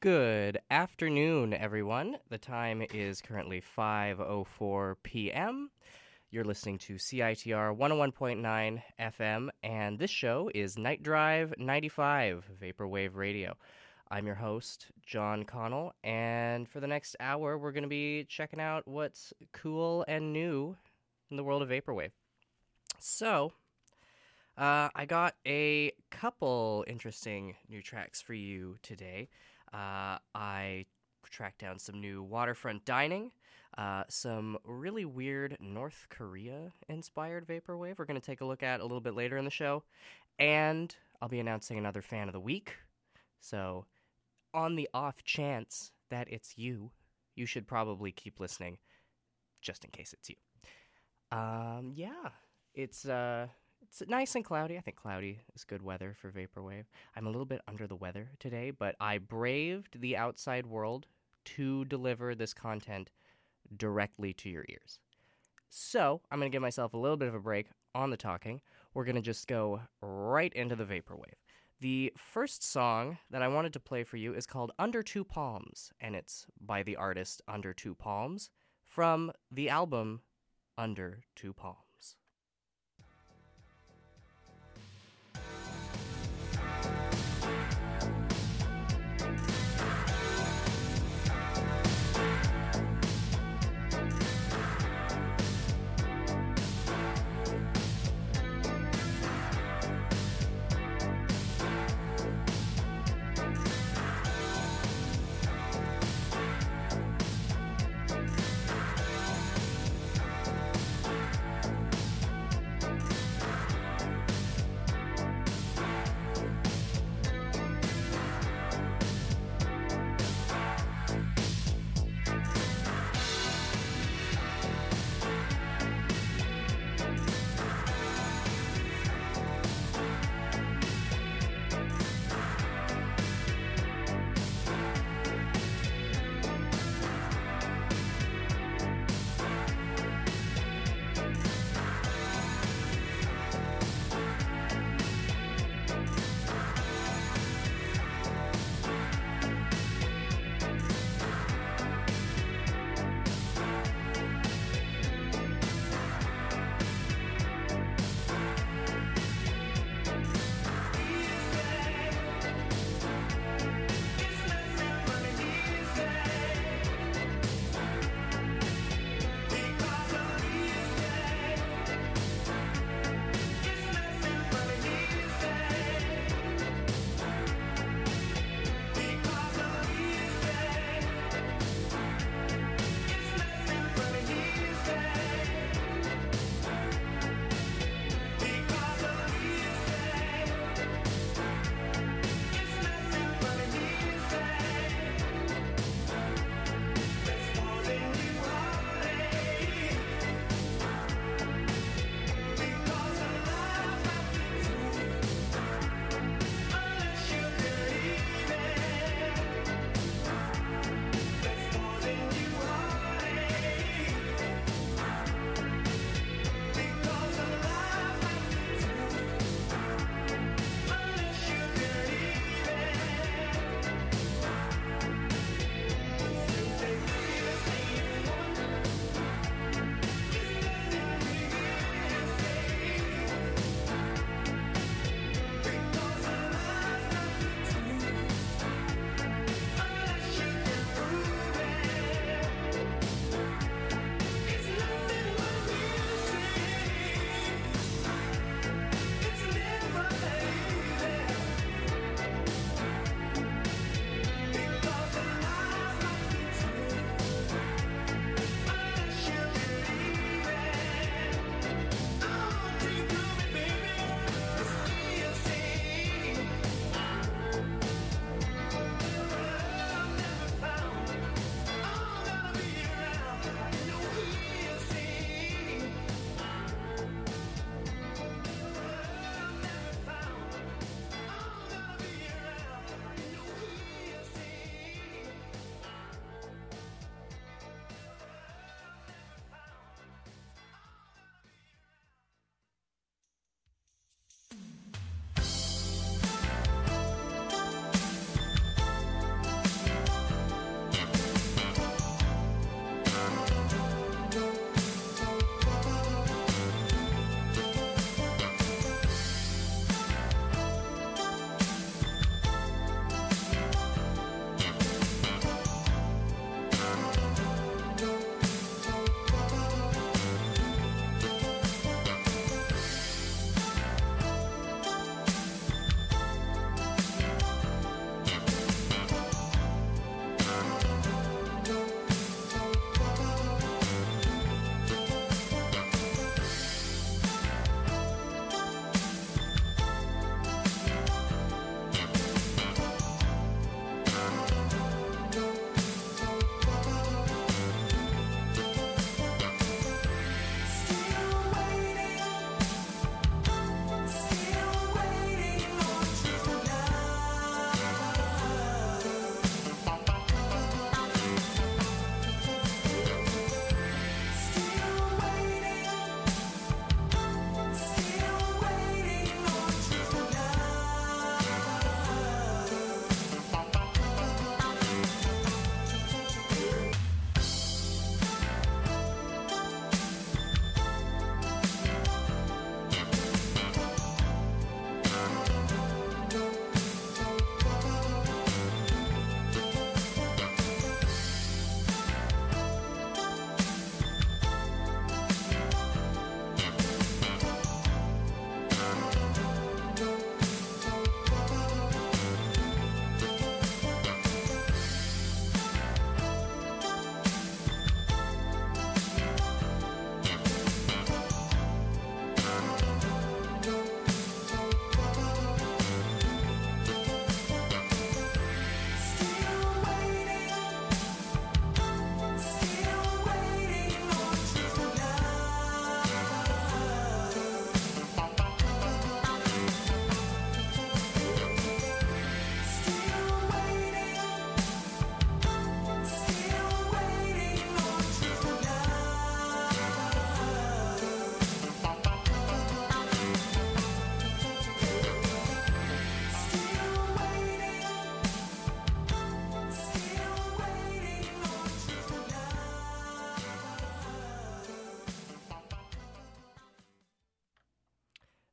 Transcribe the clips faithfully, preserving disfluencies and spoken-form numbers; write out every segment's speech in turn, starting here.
Good afternoon, everyone. The time is currently five oh four p.m. You're listening to C I T R one oh one point nine F M, and this show is Night Drive ninety-five, Vaporwave Radio. I'm your host, John Connell, and for the next hour, we're going to be checking out what's cool and new in the world of Vaporwave. So, uh, I got a couple interesting new tracks for you today. Uh, I tracked down some new waterfront dining, uh, some really weird North Korea-inspired vaporwave we're going to take a look at a little bit later in the show, and I'll be announcing another fan of the week. So, on the off chance that it's you, you should probably keep listening, just in case it's you. Um, yeah, it's uh. It's nice and cloudy. I think cloudy is good weather for Vaporwave. I'm a little bit under the weather today, but I braved the outside world to deliver this content directly to your ears. So I'm going to give myself a little bit of a break on the talking. We're going to just go right into the Vaporwave. The first song that I wanted to play for you is called Under Two Palms, and it's by the artist Under Two Palms from the album Under Two Palms.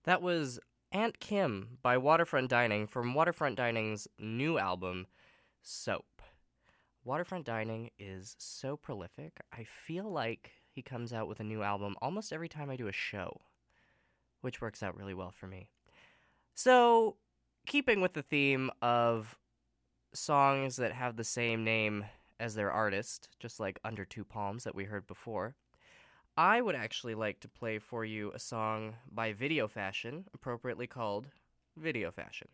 That was Aunt Kim by Waterfront Dining from Waterfront Dining's new album, Soap. Waterfront Dining is so prolific. I feel like he comes out with a new album almost every time I do a show, which works out really well for me. So, keeping with the theme of songs that have the same name as their artist, just like Under Two Palms that we heard before, I would actually like to play for you a song by Video Fashion, appropriately called Video Fashion.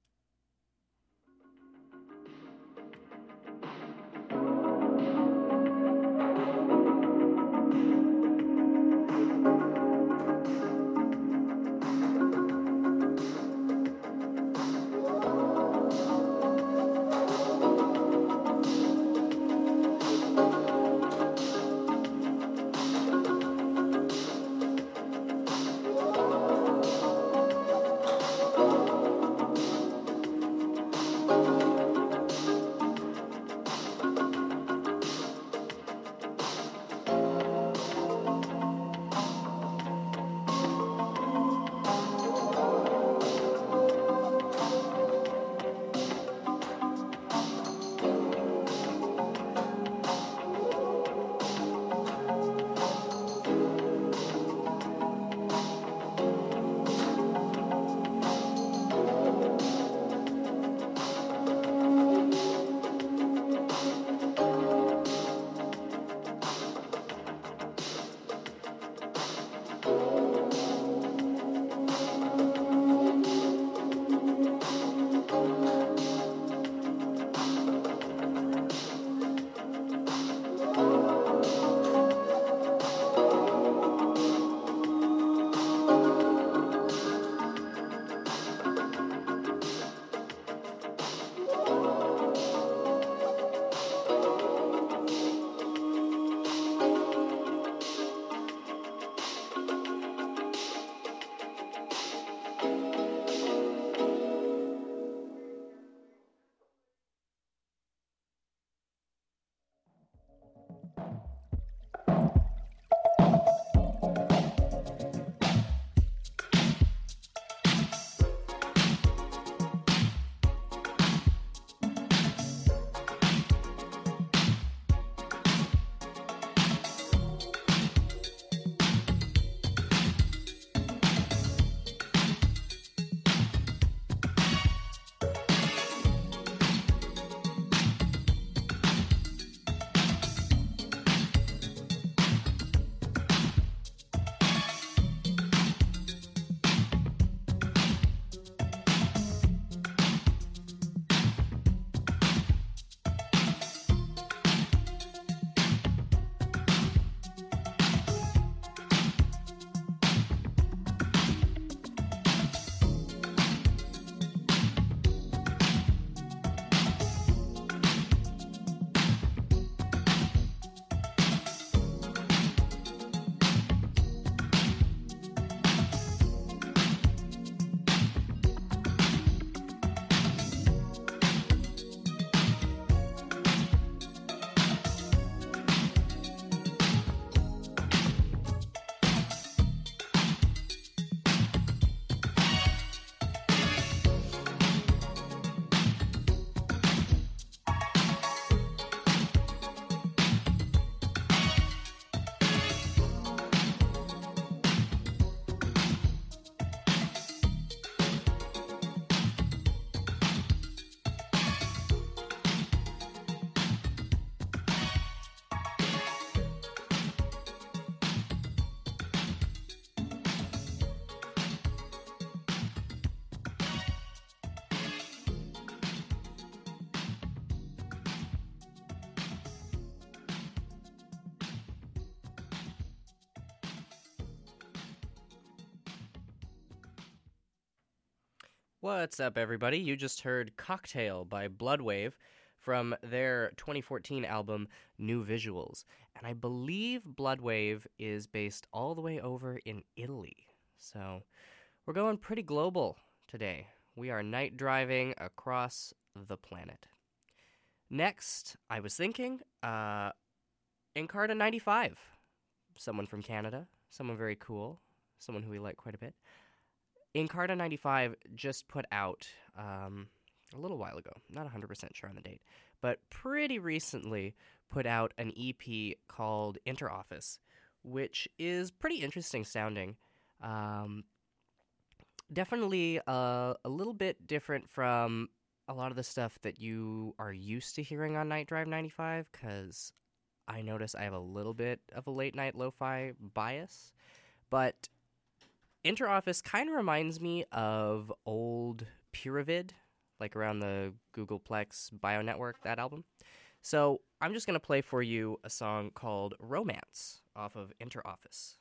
What's up, everybody? You just heard Cocktail by Bloodwave from their twenty fourteen album New Visuals. And I believe Bloodwave is based all the way over in Italy. So we're going pretty global today. We are night driving across the planet. Next, I was thinking, uh, Encarta ninety-five. Someone from Canada, someone very cool, someone who we like quite a bit. Encarta ninety-five just put out um, a little while ago, not one hundred percent sure on the date, but pretty recently put out an E P called Interoffice, which is pretty interesting sounding. Um, definitely uh, a little bit different from a lot of the stuff that you are used to hearing on Night Drive ninety-five, because I notice I have a little bit of a late night lo-fi bias, but Interoffice kind of reminds me of old Puravid, like around the Googleplex Bio Network, that album. So I'm just going to play for you a song called Romance off of Interoffice.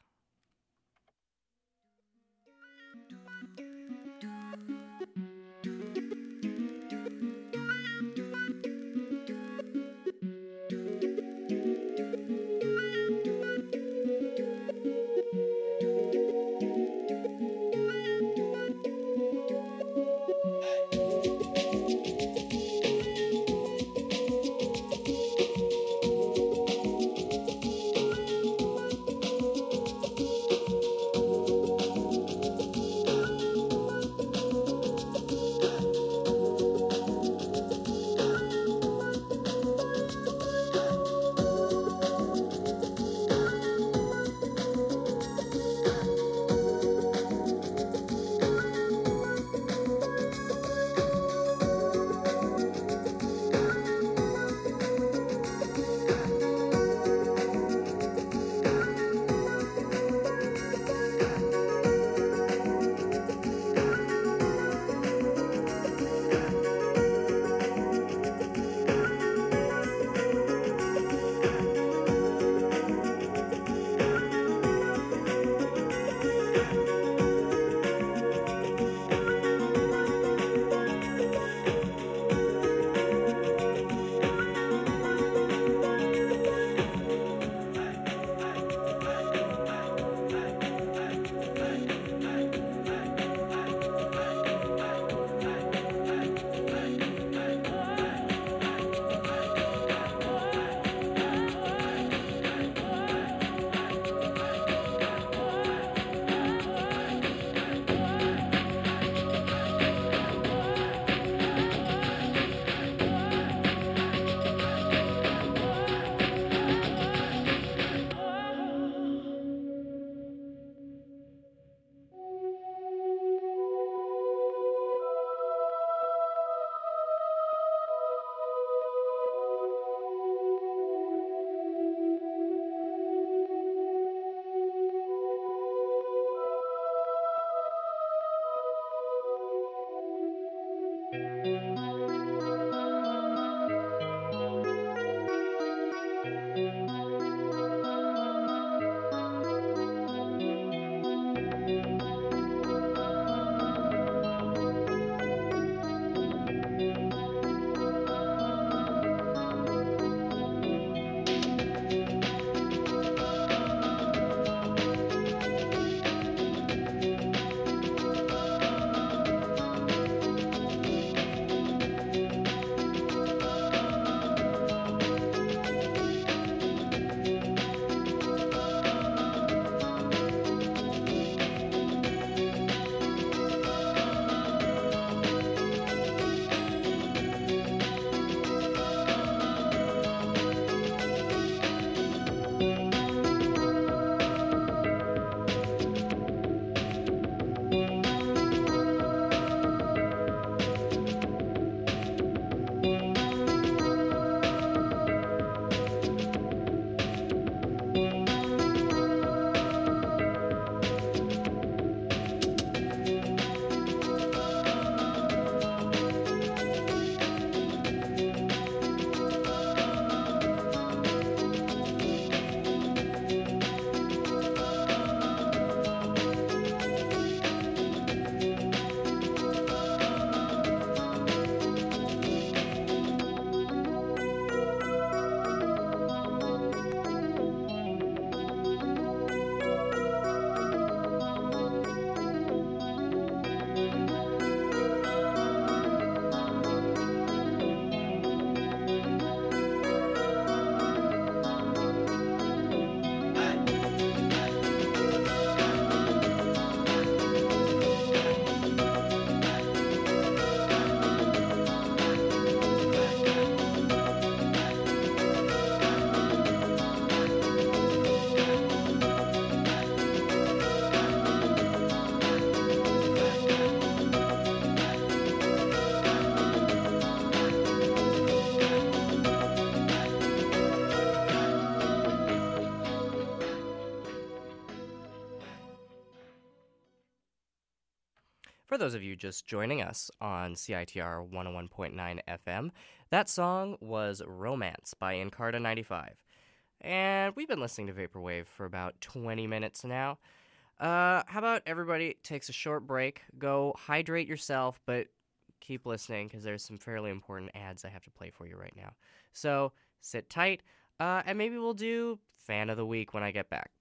For those of you just joining us on C I T R one oh one point nine F M, that song was Romance by Encarta ninety-five. And we've been listening to Vaporwave for about twenty minutes now. Uh, how about everybody takes a short break, go hydrate yourself, but keep listening because there's some fairly important ads I have to play for you right now. So sit tight, uh, and maybe we'll do Fan of the Week when I get back.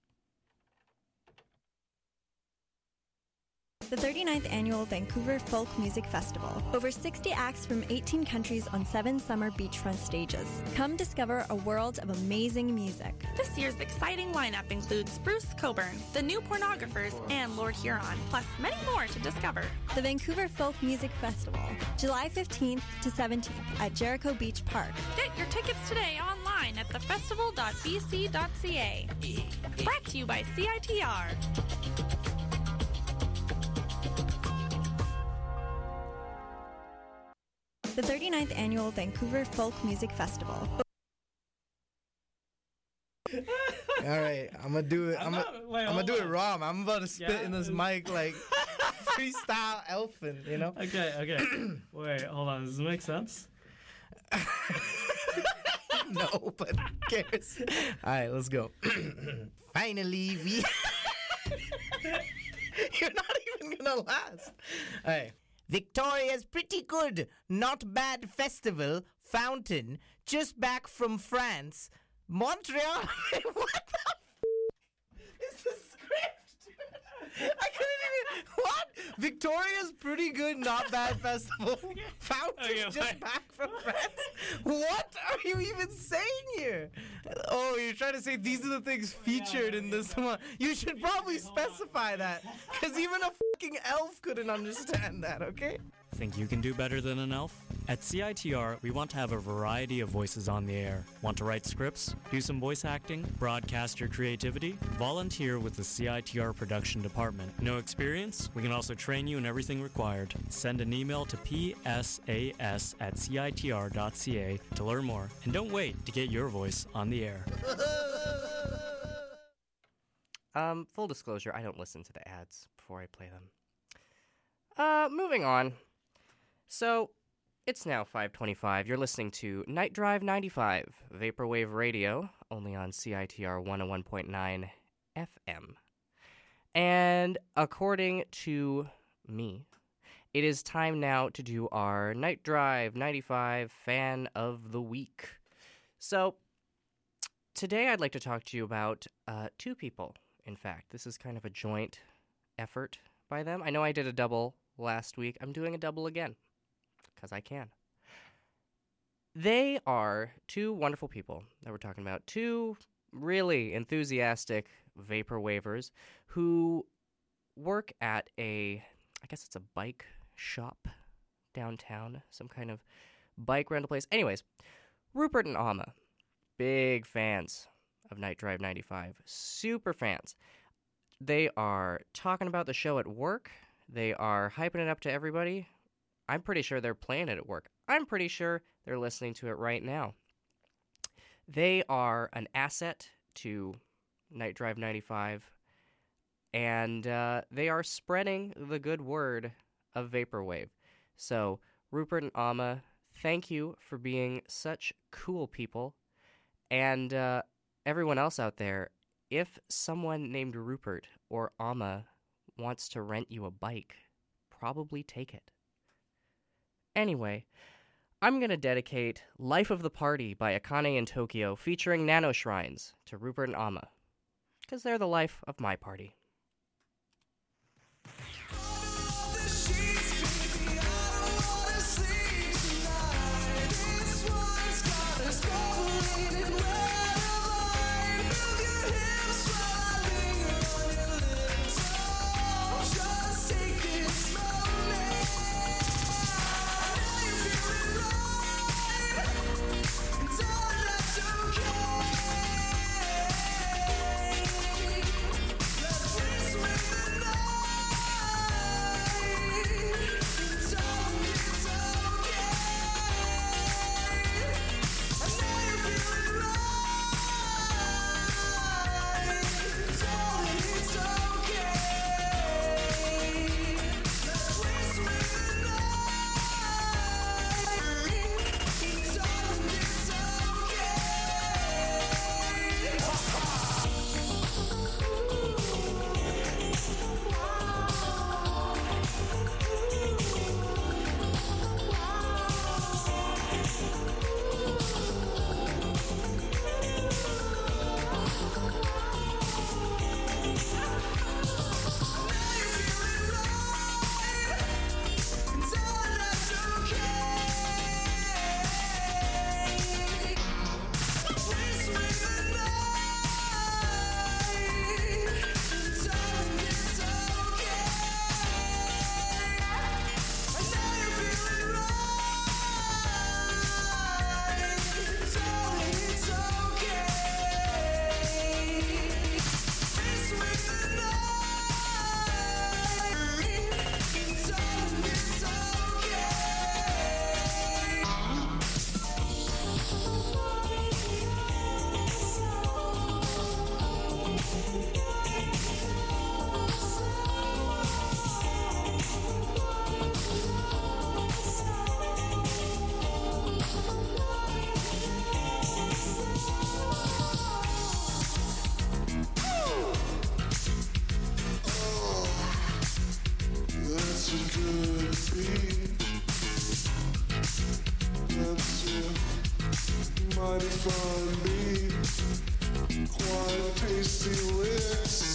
The thirty-ninth Annual Vancouver Folk Music Festival. Over sixty acts from eighteen countries on seven summer beachfront stages. Come discover a world of amazing music. This year's exciting lineup includes Bruce Coburn, The New Pornographers, and Lord Huron, plus many more to discover. The Vancouver Folk Music Festival, July fifteenth to seventeenth at Jericho Beach Park. Get your tickets today online at the festival dot b c dot c a. Brought to you by C I T R. The thirty-ninth Annual Vancouver Folk Music Festival. All right, I'm gonna do it. I'm, I'm, not, wait, I'm gonna do on. it wrong. I'm about to spit Yeah, in this mic like freestyle elfin, you know? Okay, okay. Wait, hold on. Does this make sense? No, but who cares? All right, let's go. Finally, we. You're not even gonna last. All right. Victoria's pretty good, not bad festival, fountain, just back from France. Montreal. What the f- is the script? I couldn't even. What? Victoria's pretty good, not bad festival, fountain, Okay, just fine. back from France. What are you even saying here? Oh, you're trying to say these are the things featured in this one. You should probably specify that, because even a fucking elf couldn't understand that, okay? Think you can do better than an elf? At C I T R, we want to have a variety of voices on the air. Want to write scripts, do some voice acting, broadcast your creativity? Volunteer with the C I T R production department. No experience? We can also train you in everything required. Send an email to p s a s at c i t r dot c a to learn more. And don't wait to get your voice on the air. Um, full disclosure, I don't listen to the ads before I play them. Uh, moving on. So, it's now five twenty-five. You're listening to Night Drive ninety-five, Vaporwave Radio, only on C I T R one oh one point nine F M. And according to me, it is time now to do our Night Drive ninety-five Fan of the Week. So, today I'd like to talk to you about uh, two people. In fact, this is kind of a joint effort by them. I know I did a double last week. I'm doing a double again, because I can. They are two wonderful people that we're talking about. Two really enthusiastic vaporwavers who work at a, I guess it's a bike shop downtown, some kind of bike rental place. Anyways, Rupert and Amma, big fans of Night Drive ninety-five, super fans. They are talking about the show at work. They are hyping it up to everybody. I'm pretty sure they're playing it at work. I'm pretty sure they're listening to it right now. They are an asset to Night Drive ninety-five, and uh, they are spreading the good word of Vaporwave. So, Rupert and Amma, thank you for being such cool people. And uh, everyone else out there, if someone named Rupert or Amma wants to rent you a bike, probably take it. Anyway, I'm going to dedicate Life of the Party by Akane in Tokyo featuring Nano Shrines to Rupert and Amma, because they're the life of my party. might find me quite tasty licks.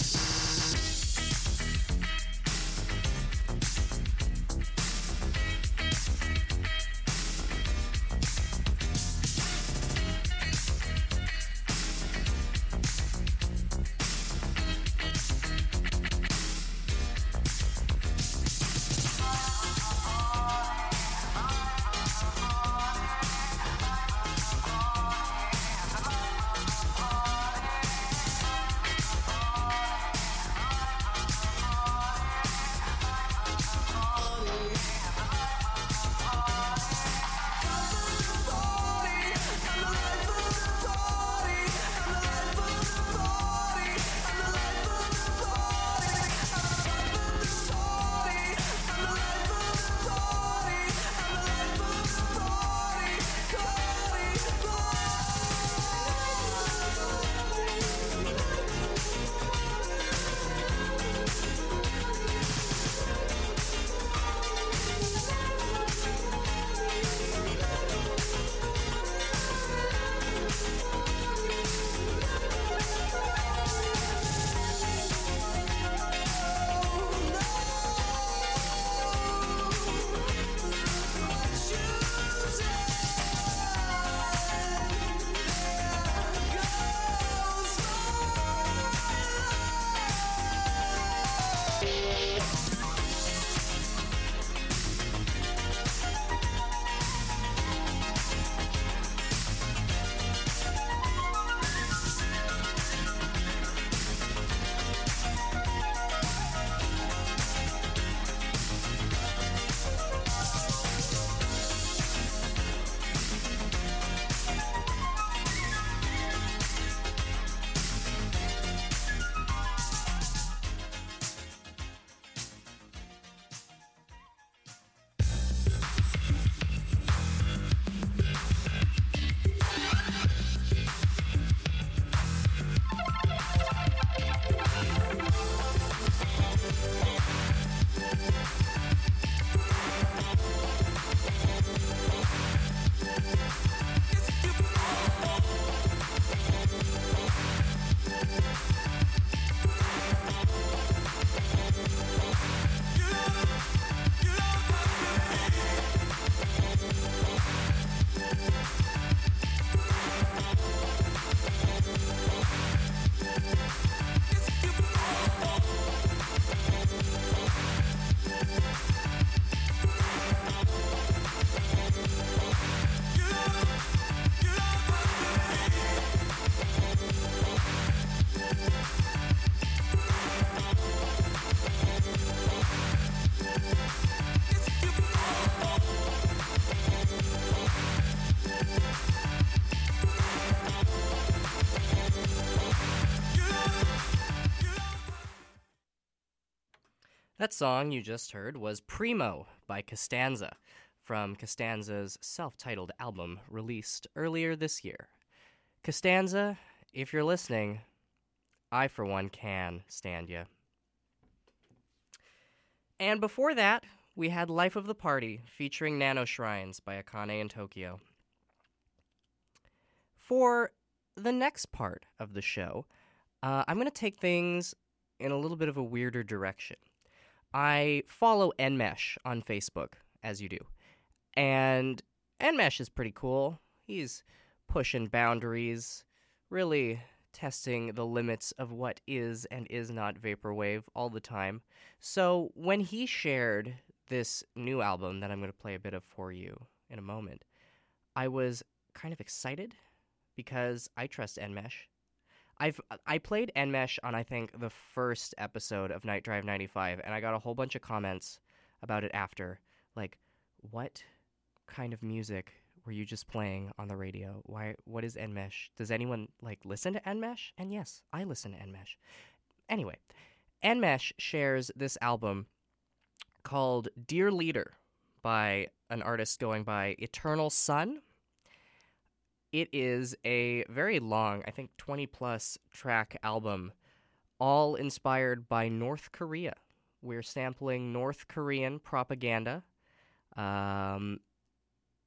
That song you just heard was Primo by Costanza from Costanza's self-titled album released earlier this year. Costanza, if you're listening, I for one can stand you. And before that, we had Life of the Party featuring Nano Shrines by Akane in Tokyo. For the next part of the show, uh, I'm going to take things in a little bit of a weirder direction. I follow Enmesh on Facebook, as you do. And Enmesh is pretty cool. He's pushing boundaries, really testing the limits of what is and is not vaporwave all the time. So when he shared this new album that I'm going to play a bit of for you in a moment, I was kind of excited because I trust Enmesh. I've I played Enmesh on, I think, the first episode of Night Drive ninety-five, and I got a whole bunch of comments about it after. Like, what kind of music were you just playing on the radio? Why? What is Enmesh? Does anyone, like, listen to Enmesh? And yes, I listen to Enmesh. Anyway, Enmesh shares this album called Dear Leader by an artist going by Eternal Sun. It is a very long, I think twenty-plus track album, all inspired by North Korea. We're sampling North Korean propaganda. Um,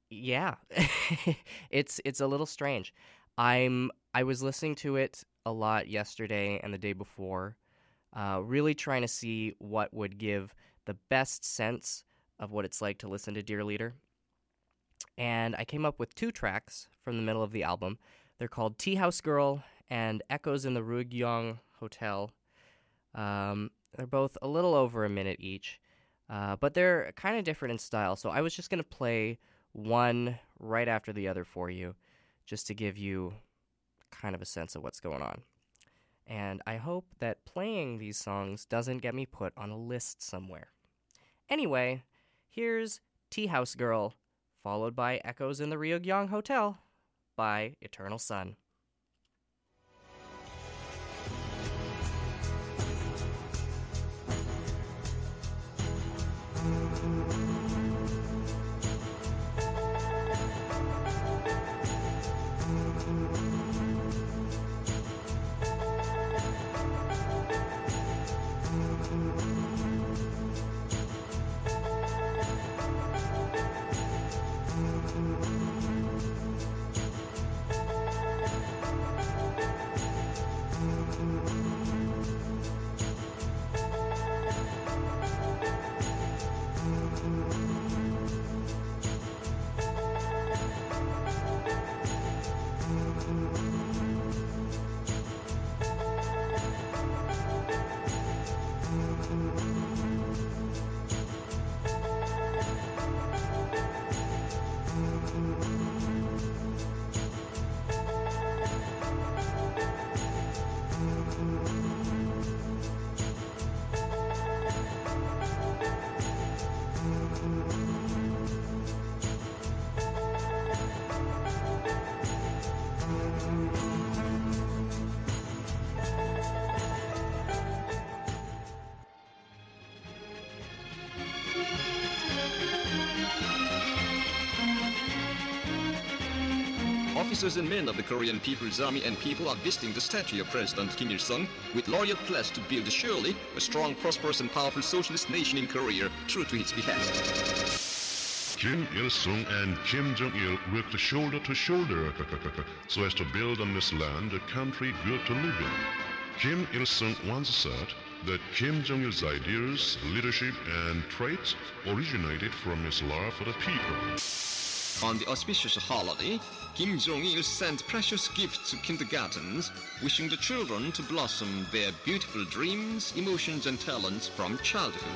Yeah, it's it's a little strange. I'm I was listening to it a lot yesterday and the day before, uh, really trying to see what would give the best sense of what it's like to listen to Dear Leader. And I came up with two tracks from the middle of the album. They're called Tea House Girl and Echoes in the Rugyong Hotel. Um, they're both a little over a minute each, uh, but they're kind of different in style. So I was just going to play one right after the other for you, just to give you kind of a sense of what's going on. And I hope that playing these songs doesn't get me put on a list somewhere. Anyway, here's Tea House Girl, followed by Echoes in the Ryugyong Hotel by Eternal Sun. Officers and men of the Korean People's Army and people are visiting the statue of President Kim Il-sung with loyal pledge to build surely a strong, prosperous, and powerful socialist nation in Korea, true to his behest. Kim Il-sung and Kim Jong-il worked shoulder to shoulder so as to build on this land a country good to live in. Kim Il-sung once said that Kim Jong-il's ideas, leadership, and traits originated from his love for the people. On the auspicious holiday, Kim Jong-il sent precious gifts to kindergartens, wishing the children to blossom their beautiful dreams, emotions, and talents from childhood.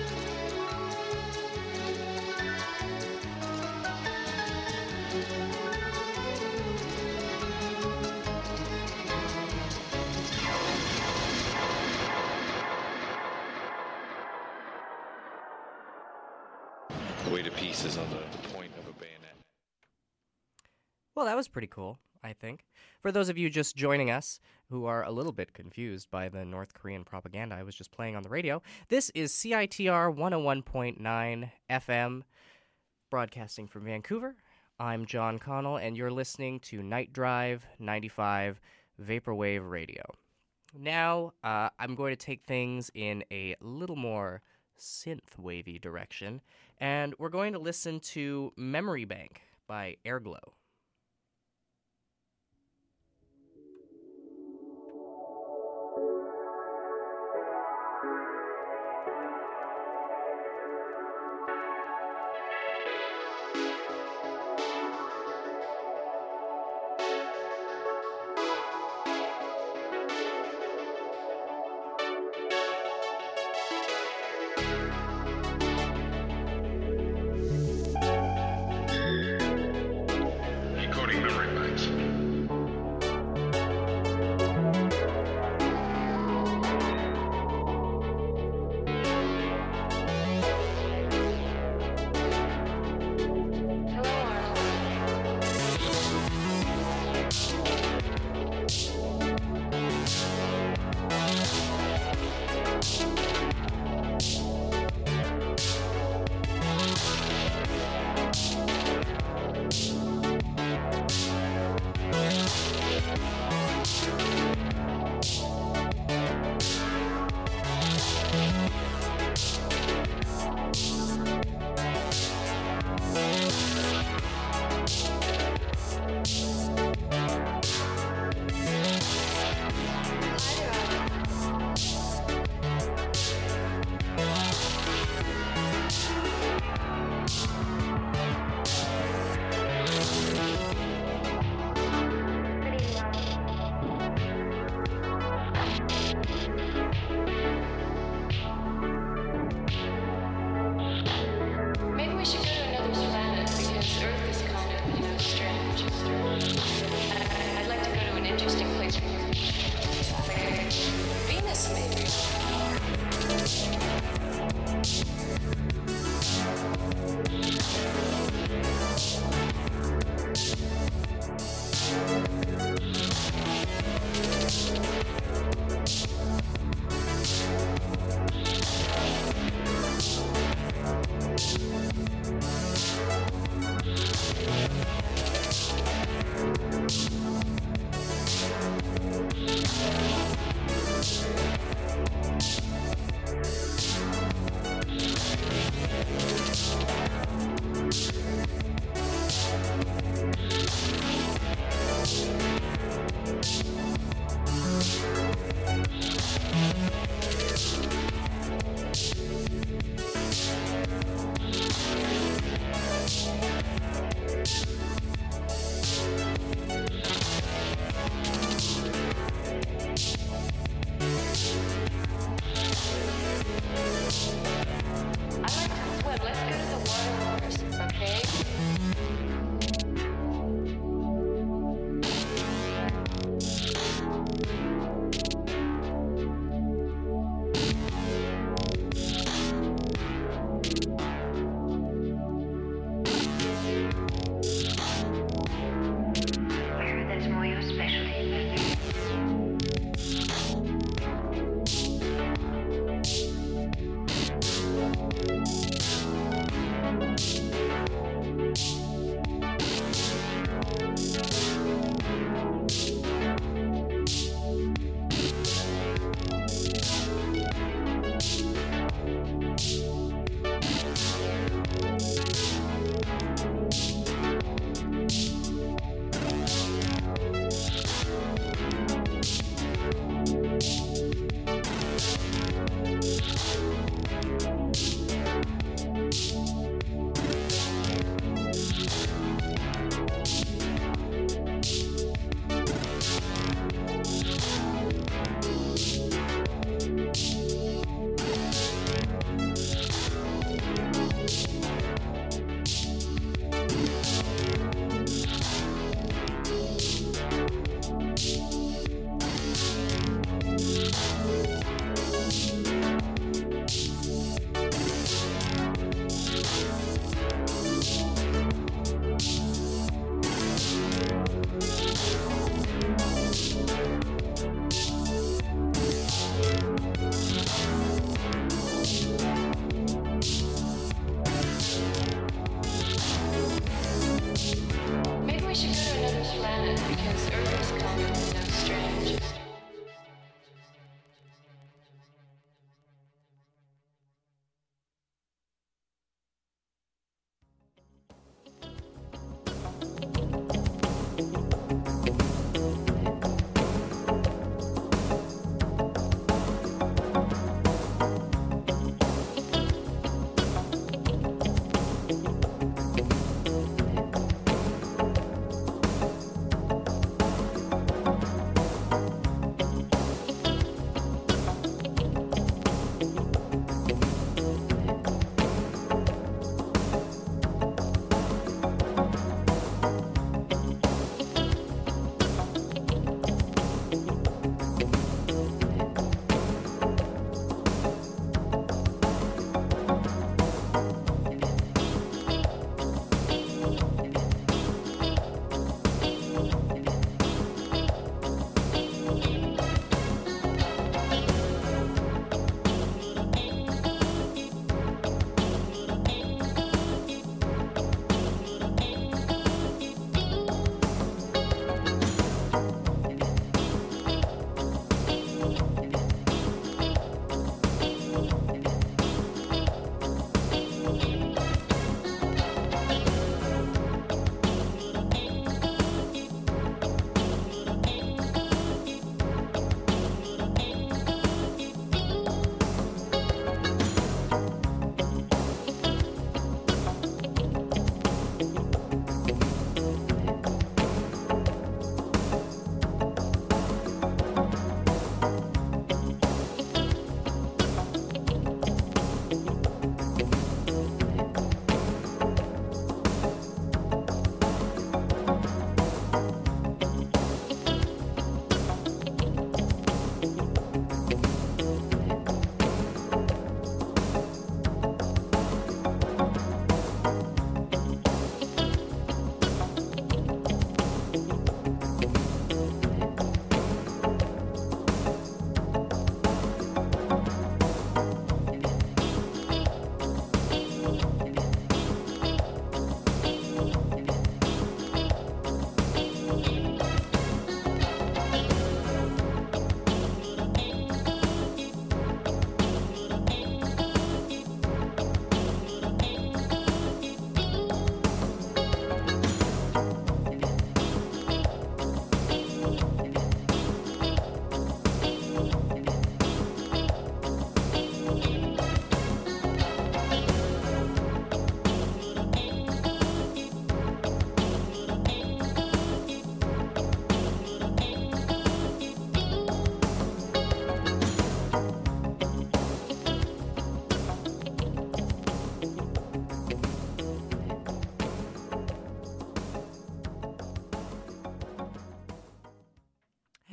Way to pieces on the point of a bayonet. Well, that was pretty cool, I think. For those of you just joining us who are a little bit confused by the North Korean propaganda I was just playing on the radio, this is C I T R one oh one point nine F M, broadcasting from Vancouver. I'm John Connell, and you're listening to Night Drive ninety-five Vaporwave Radio. Now, uh, I'm going to take things in a little more synth-wavy direction, and we're going to listen to Memory Bank by Airglow.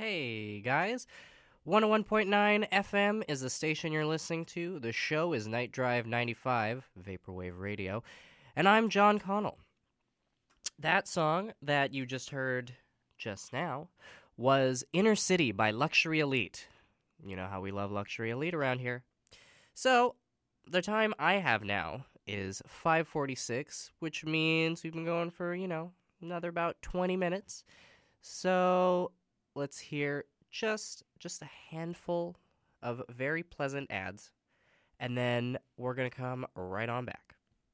Hey, guys. one oh one point nine F M is the station you're listening to. The show is Night Drive ninety-five, Vaporwave Radio, and I'm John Connell. That song that you just heard just now was Inner City by Luxury Elite. You know how we love Luxury Elite around here. So, the time I have now is five forty-six, which means we've been going for, you know, another about twenty minutes. So, let's hear just just a handful of very pleasant ads, and then we're going to come right on back.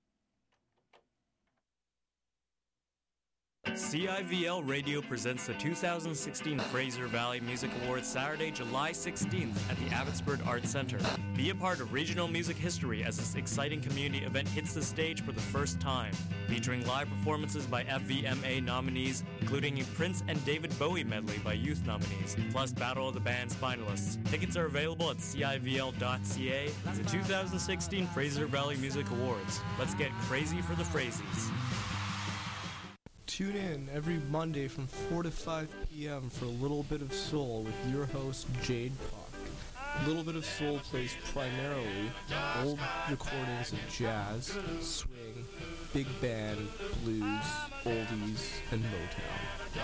C I V L Radio presents the two thousand sixteen Fraser Valley Music Awards Saturday, July sixteenth at the Abbotsford Arts Centre. Be a part of regional music history as this exciting community event hits the stage for the first time, featuring live performances by F V M A nominees, including a Prince and David Bowie medley by youth nominees, plus Battle of the Bands finalists. Tickets are available at C I V L dot C A. The two thousand sixteen Fraser Valley Music Awards. Let's get crazy for the Frasies. Tune in every Monday from four to five p.m. for a little bit of soul with your host, Jade Park. Little Bit of Soul plays primarily old recordings of jazz, swing, big band, blues, oldies, and Motown.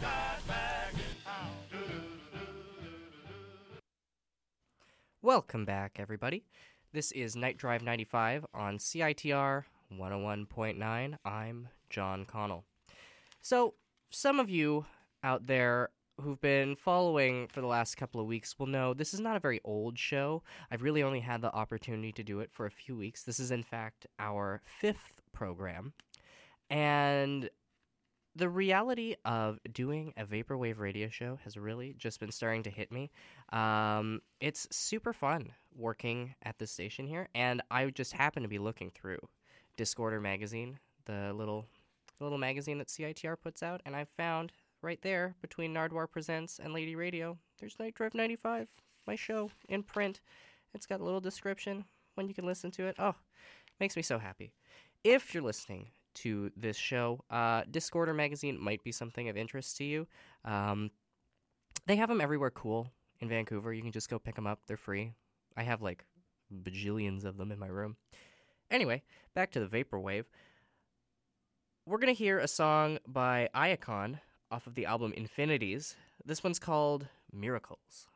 Welcome back, everybody. This is Night Drive ninety-five on C I T R one oh one point nine. I'm John Connell. So, some of you out there who've been following for the last couple of weeks will know this is not a very old show. I've really only had the opportunity to do it for a few weeks. This is, in fact, our fifth program. And the reality of doing a Vaporwave radio show has really just been starting to hit me. Um, it's super fun working at the station here, and I just happened to be looking through Discorder magazine, the little... the little magazine that C I T R puts out, and I found right there, between Nardwuar Presents and Lady Radio, there's Night Drive ninety-five, my show, in print. It's got a little description when you can listen to it. Oh, makes me so happy. If you're listening to this show, uh, Discorder magazine might be something of interest to you. Um, they have them everywhere cool in Vancouver. You can just go pick them up. They're free. I have, like, bajillions of them in my room. Anyway, back to the Vaporwave. We're going to hear a song by Iacon off of the album Infinities. This one's called Miracles.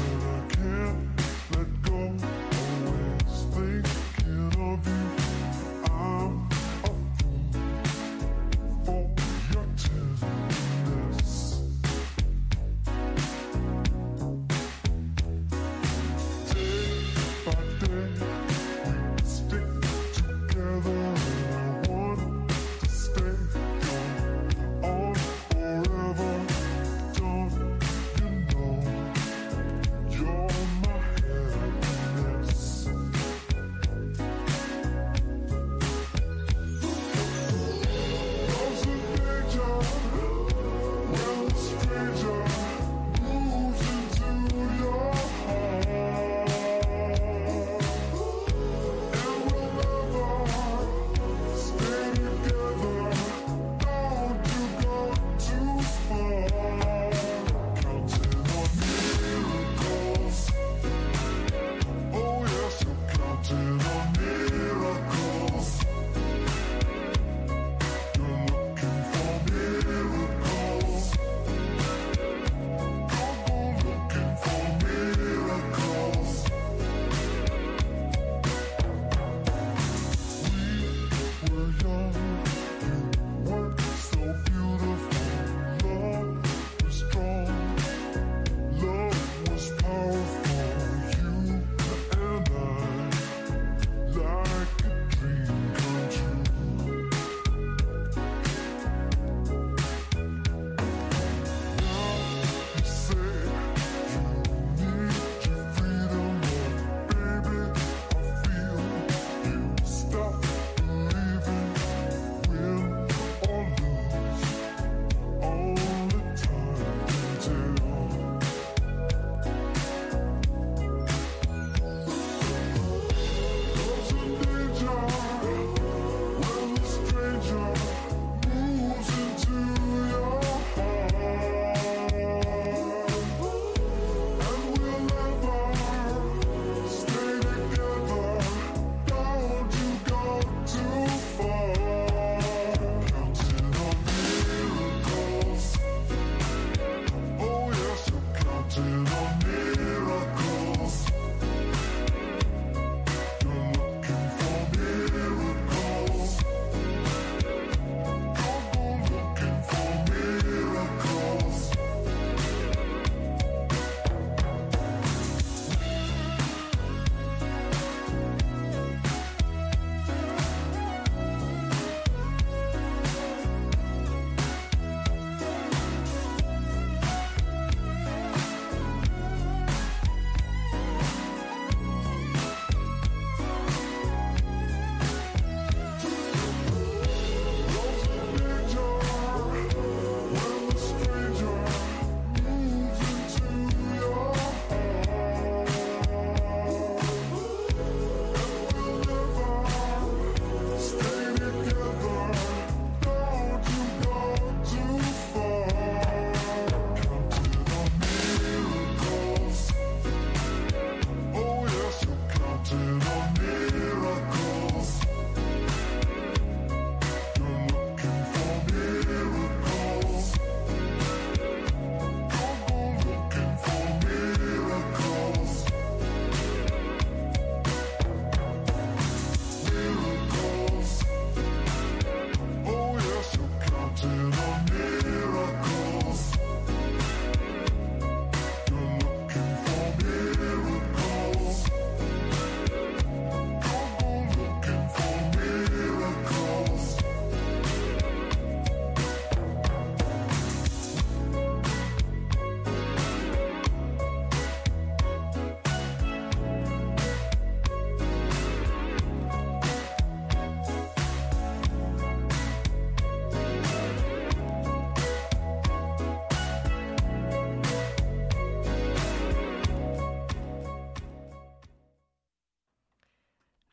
Let go, always thinking of you.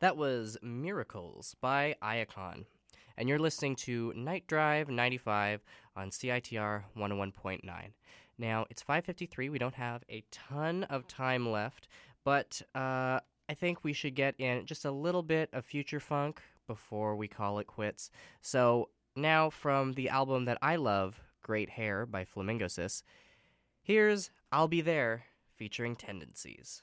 That was Miracles by Iacon. And you're listening to Night Drive ninety-five on C I T R one oh one point nine. Now, it's five fifty-three. We don't have a ton of time left, but uh, I think we should get in just a little bit of future funk before we call it quits. So now from the album that I love, Great Hair by Flamingo Sis, here's I'll Be There featuring Tendencies.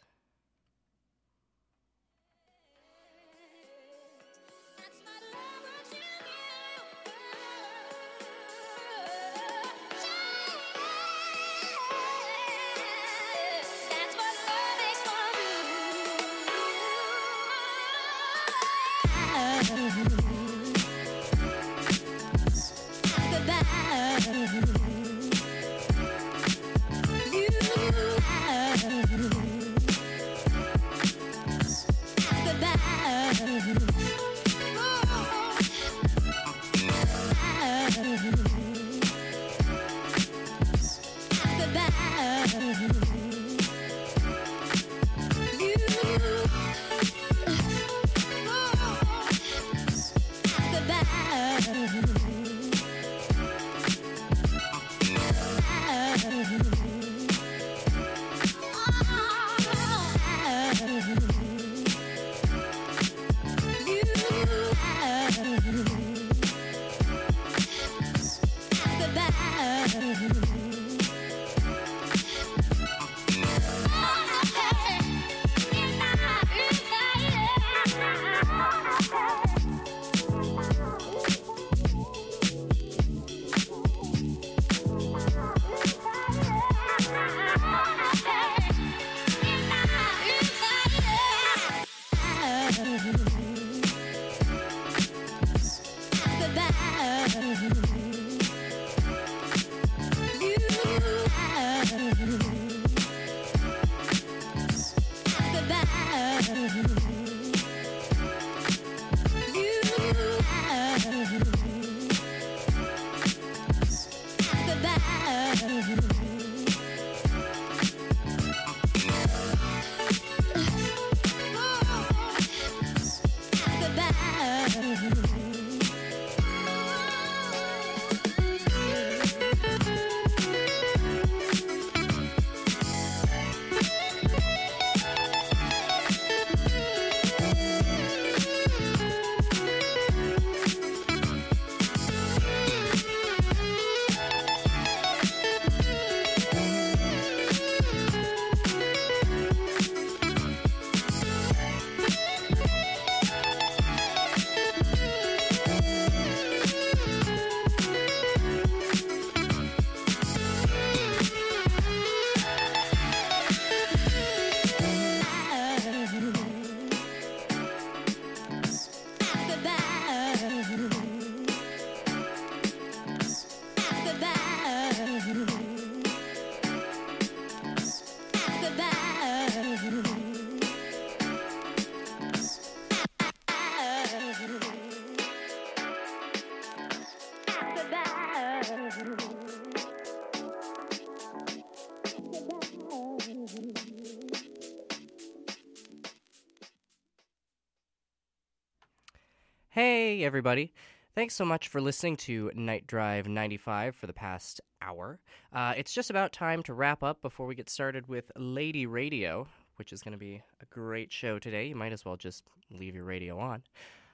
Hey, everybody. Thanks so much for listening to Night Drive ninety-five for the past hour. Uh, it's just about time to wrap up before we get started with Lady Radio, which is going to be a great show today. You might as well just leave your radio on.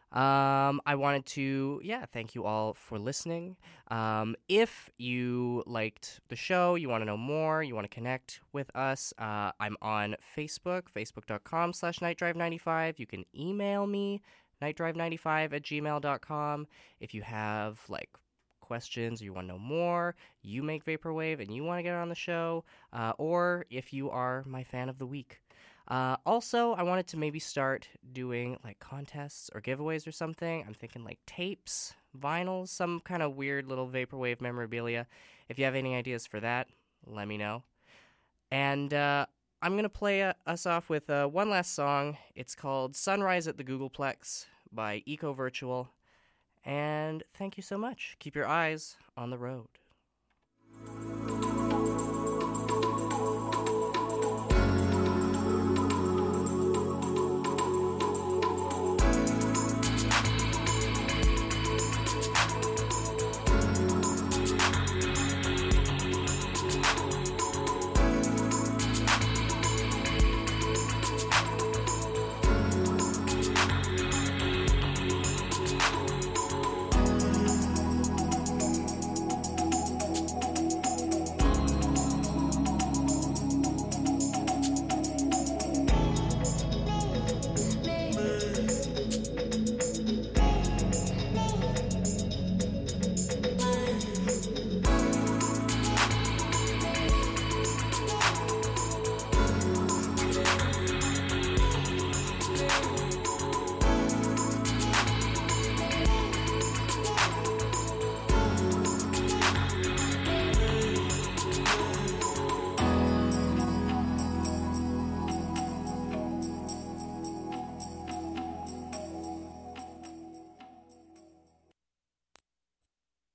Um, I wanted to, yeah, thank you all for listening. Um, if you liked the show, you want to know more, you want to connect with us, uh, I'm on Facebook, facebook.com slash nightdrive95. You can email me, nightdrive ninety-five at gmail dot com. If you have, like, questions or you want to know more, you make Vaporwave and you want to get on the show, uh, or if you are my fan of the week. Uh, also, I wanted to maybe start doing, like, contests or giveaways or something. I'm thinking, like, tapes, vinyls, some kind of weird little Vaporwave memorabilia. If you have any ideas for that, let me know. And uh, I'm going to play uh, us off with uh, one last song. It's called Sunrise at the Googleplex by Eco Virtual. And thank you so much. Keep your eyes on the road.